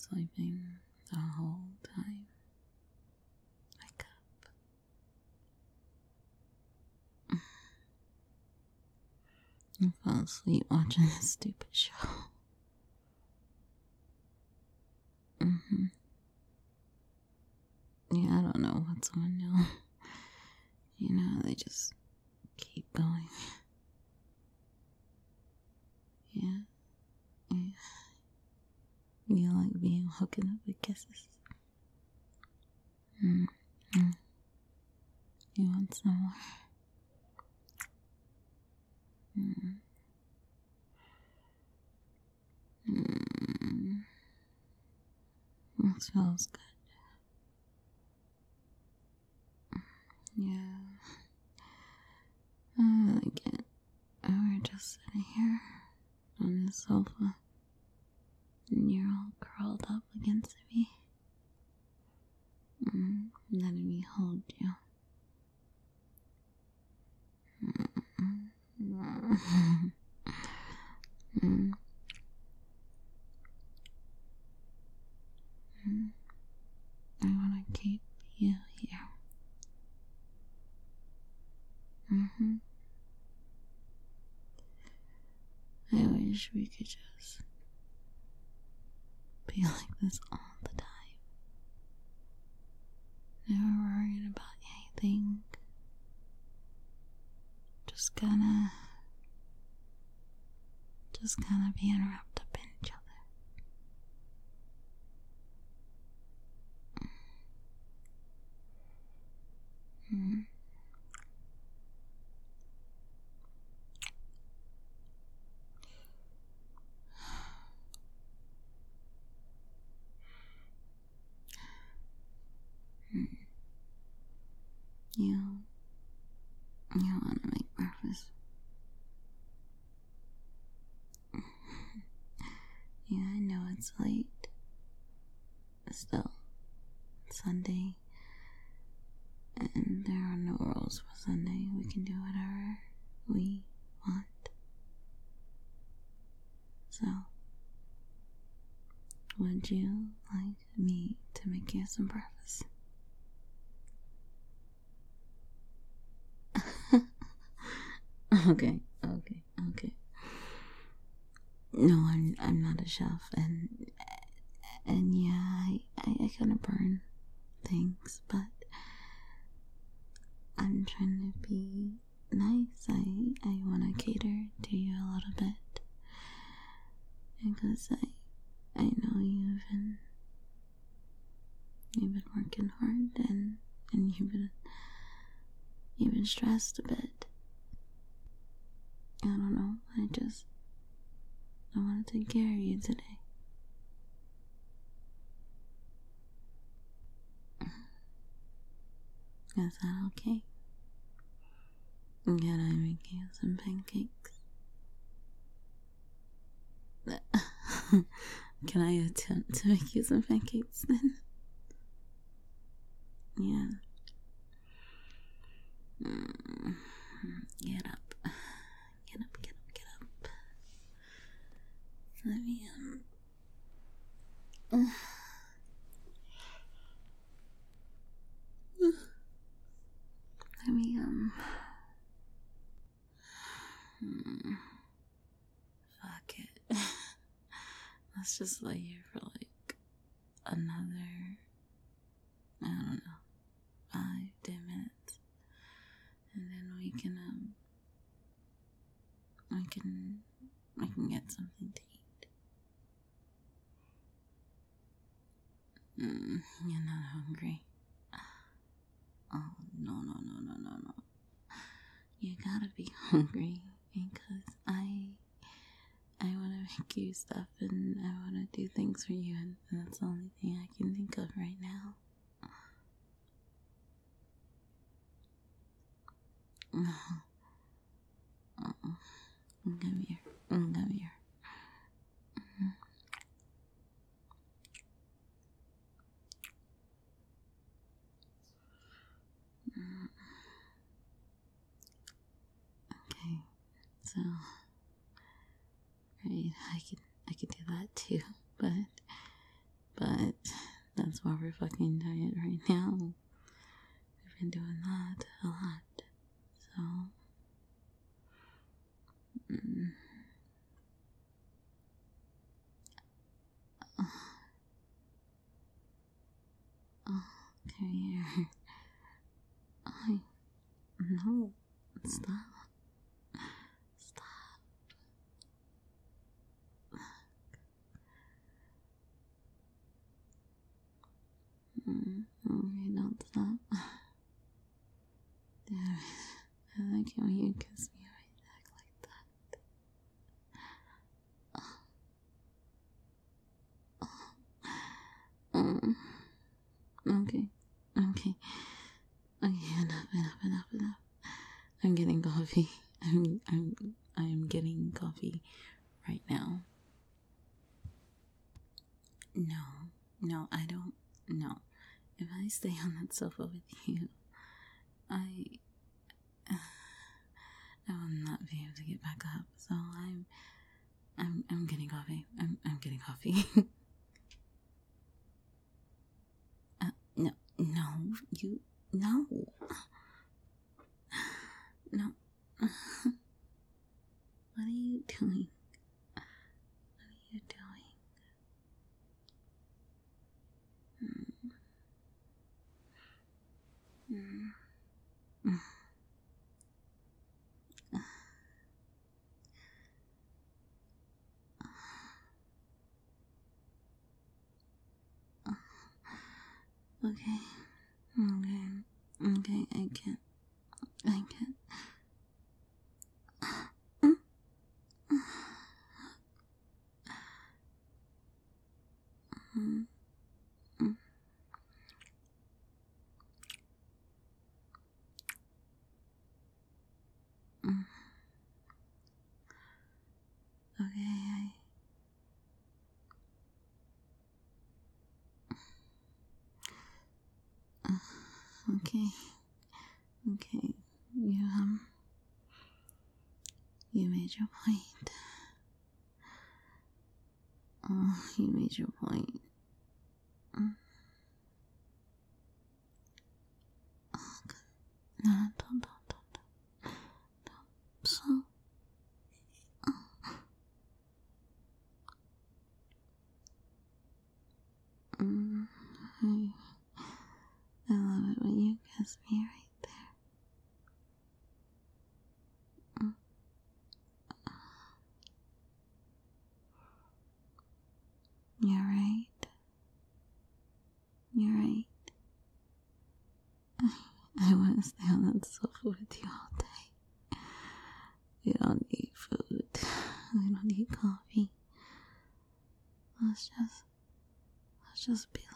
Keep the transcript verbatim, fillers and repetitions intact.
sleeping the whole time. Wake up. I fell asleep watching this stupid show. Mm-hmm. Yeah, I don't know what's on now. You know, they just keep going. Yeah. Yeah. You like being hooking up with kisses. Mm-hmm. You want some more? Mm. Mm. It smells good. Yeah. I like it. We're just sitting here on the sofa, and you're all curled up against me. Mm. Letting me hold you. Mm. Mm. Mm. Mm. I want to keep you here. Mm-hmm. I wish we could just be like this all the time. Never worried about anything. Just kinda, just kinda being wrapped up in each other. Mm. Mm. You, you want to make breakfast? Yeah, I know it's late. Still, it's Sunday, and there are no rules for Sunday. We can do whatever we want. So, would you like me to make you some breakfast? okay, okay, okay. No, I'm I'm not a chef, and and yeah, I I, I kind of burn things, but I'm trying to be nice. I I want to cater to you a little bit because I I know you've been you've been working hard and and you've been you've been stressed a bit. I don't know. I just I want to take care of you today. Is that okay? Can I make you some pancakes? Can I attempt to make you some pancakes then? Yeah. Mm. Get up. Get up, get up, get up. Let me, um... Let me, um... Hmm. Fuck it. Let's just lay here for like another, I don't know, five, ten minutes. And then we can, um, I can, I can get something to eat. Mm, you're not hungry. Oh, no, no, no, no, no, no. You gotta be hungry because I, I want to make you stuff and I want to do things for you, and that's the only thing I can think of right now. Oh, come here, come here. Okay, so right, I could I could do that too, but but that's why we're fucking tired right now. We've been doing that a lot. So, mm, oh, oh, come here. I, no, stop. Stop. Mm, okay, don't stop. Damn it. I like it when you kiss me right back like that. Um, okay, okay, okay, enough, enough, enough, enough. I'm getting coffee. I'm, I'm, I'm getting coffee right now. No, no, I don't, no. If I stay on that sofa with you, I, I will not be able to get back up. So I'm, I'm, I'm getting coffee. I'm, I'm getting coffee. uh, no, no, you, no, no. What are you doing? What are you doing? Mm. Mm. Mm. Okay, okay, okay, I can't, I can't. Mm. Mm. Mm. Mm. Okay, I... Uh, okay, okay, you, um, you made your point. Oh, you made your point. Mm. Oh, God. No, don't, don't, don't, don't, don't. So, oh. Mm. I, I love it when you kiss me right there. Mm. You're right. You're right. I want to stay on that sofa with you all day. We don't need food. We don't need coffee. Let's just, let's just be